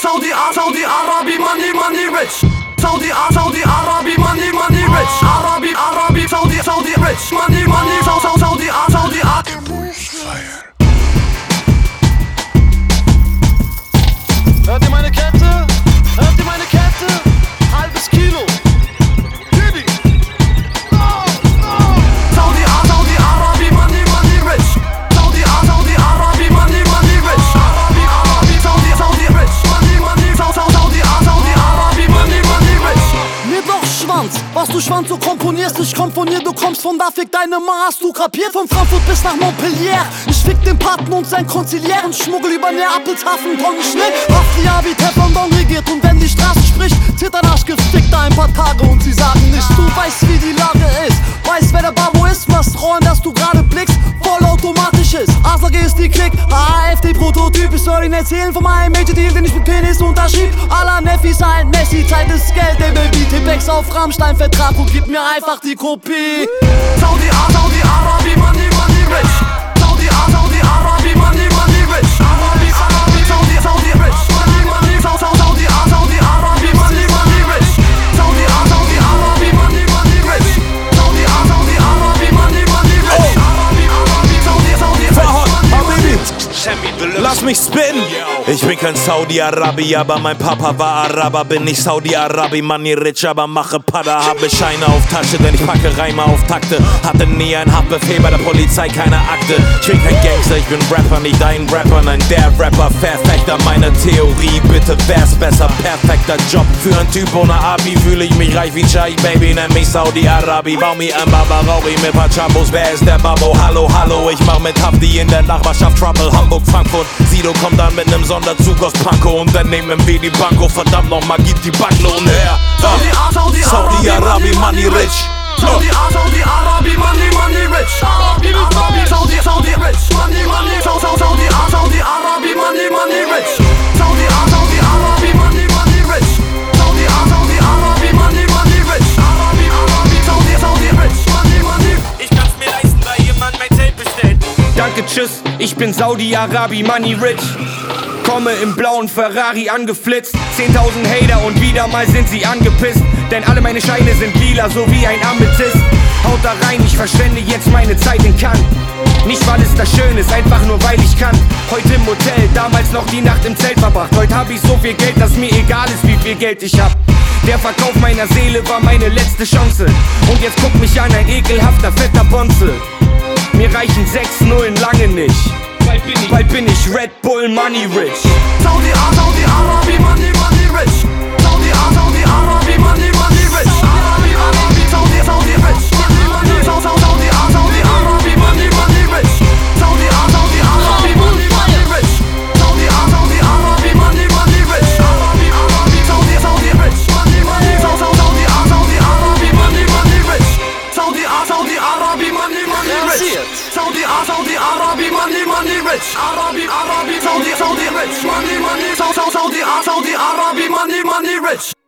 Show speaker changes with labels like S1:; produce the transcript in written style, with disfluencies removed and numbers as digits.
S1: Saudi Arabi, money rich. Saudi Arabi, money rich. Arabi, Saudi rich. Money, Saudi
S2: Fire.
S3: Hört ihr meine Kette? Hört ihr meine Kette? Halbes Kilo. Baby.
S1: Saudi Arabi, money rich. Saudi Arabi, money rich. Arabi, Saudi rich. Money, Saudi Arabi, money rich.
S3: Mir doch Schwanz, was du Schwanz so komponierst, ich komponier, du kommst von da, fick deine Ma, hast du kapiert? Von Frankfurt bis nach Montpellier, ich fick den Paten und sein Konziliär und schmuggel über Neapelshafen Tonnen Schnee. Mafia wie Teflon regiert und wenn die Straße spricht, zittert Arsch gefickt da ein paar Tage und sie sagen nicht. Du weißt wie die Lage ist, weißt wer der Babo ist, was Rollen, dass du gerade blickst, vollautomatisch ist. ASAG ist die Klick, AfD-Prototyp, ich soll ihnen erzählen von meinem Major-Deal, den ich mit Penis unterschrieb. Alla Neffis ein Messi, Zeit ist Geld, der Baby, T-Pex auf Rammstein-Vertrag und gib mir einfach die Kopie.
S1: Saudi Arabi, money rich. Saudi Arabi, money rich. Arabi, Saudi rich. Money, Saudi Arabi, money rich. Saudi Arabi, money rich. Saudi Arabi, money rich. Arabi, Saudi rich.
S4: Lass mich spitten! Ich bin kein Saudi-Arabi, aber mein Papa war Araber. Bin nicht Saudi-Arabi, money rich, aber mache Pada. Habe Scheine auf Tasche, denn ich packe Reime auf Takte. Hatte nie ein Haftbefehl bei der Polizei, keine Akte. Ich bin kein Gangster, ich bin Rapper, nicht ein Rapper. Nein, der Rapper, Verfechter meiner Theorie. Bitte wär's besser, perfekter Job. Für einen Typ ohne Abi fühle ich mich reich wie Chai, Baby. Nenn mich Saudi-Arabi, bau mir ein Baba-Rauchi mit paar Chambos. Wer ist der Babo? Hallo, ich mach mit Hafti in der Nachbarschaft Trouble. Hamburg, Frankfurt, Sido kommt dann mit nem Sonderzug aus Pankow und dann nehmen wir die Banko. Verdammt nochmal, gib die Backlohn her. Saudi Arabi, money rich.
S1: Saudi Arabi, money rich. Arabi, Saudi rich. Money, Saudi Arabi, money rich. Saudi Arabi, money rich. Saudi Arabi, money rich. Arabi, Saudi rich. Money.
S5: Ich kann's mir leisten, weil jemand mein Zelt bestellt.
S6: Danke, tschüss, ich bin Saudi-Arabi, money rich. Komme im blauen Ferrari angeflitzt. 10.000 Hater und wieder mal sind sie angepisst. Denn alle meine Scheine sind lila, so wie ein Amethyst. Haut da rein, ich verschwende jetzt meine Zeit in Cannes. Nicht weil es das schön ist, einfach nur weil ich kann. Heute im Hotel, damals noch die Nacht im Zelt verbracht. Heute hab ich so viel Geld, dass mir egal ist, wie viel Geld ich hab. Der Verkauf meiner Seele war meine letzte Chance. Und jetzt guckt mich an, ein ekelhafter, fetter Bonze. Mir reichen 6 Nullen lange nicht. Bald bin ich Red Bull money rich.
S1: Saudi Arabi, money rich. Saudi Arabi, money rich. Arabi, Saudi rich. Money, Saudi Arabi, money rich. Saudi Arabi, money rich. Saudi Arabi, money rich. Arabi, Saudi rich. Money, Saudi Arabi, money rich. Saudi Arabi, money rich. Saudi Arabi, money rich. Arabi, Saudi rich. Money, Saudi Arabi, money rich.